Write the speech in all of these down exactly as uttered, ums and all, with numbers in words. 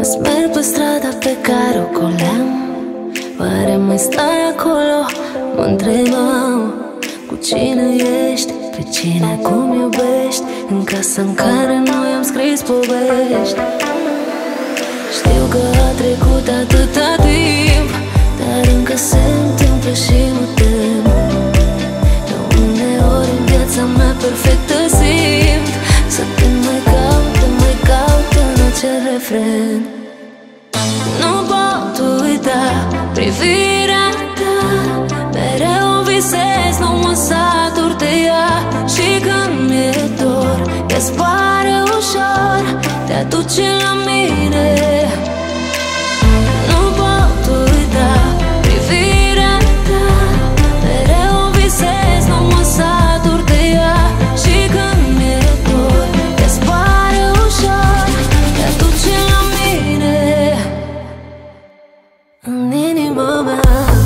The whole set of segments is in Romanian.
Azi merg pe strada pe care o coleam. Oare mai stai acolo? Mă întrebam. Cu cine ești? Pe cine cum iubești? În casa în care noi am scris povești. Știu că a trecut atâta timp, dar încă se întâmplă și mă tem. Eu uneori în viața mea perfectă simt să te mai caut, te mai caut în acel refren. Nu pot uita privirea ta, mereu visez, nu mă satur de ea. Și când mi-e dor, ea zboară ușor, te aduce la mine. Nu pot uita privirea ta, mereu visez, nu mă satur de ea. Și când mi-e dor, ea zboară ușor, te aduce la mine. În inima mea.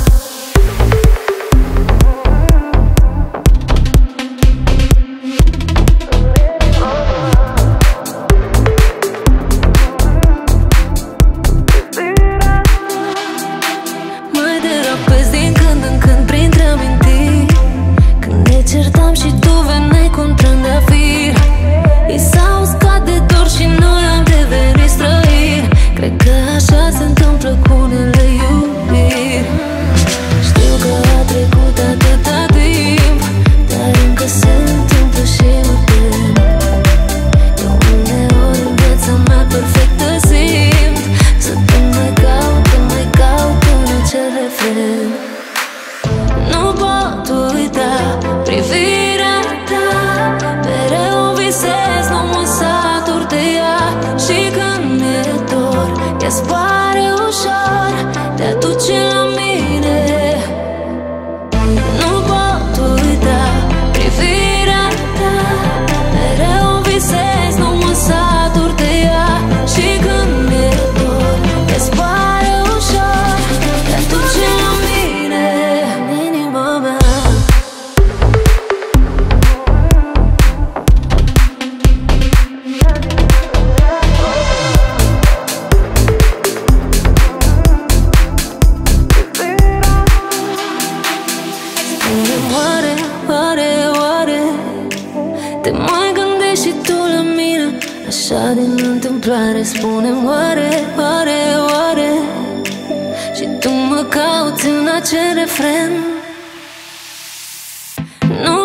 Așa din întâmplare spune-mi oare, oare, oare. Și tu mă cauți în acel refren. Nu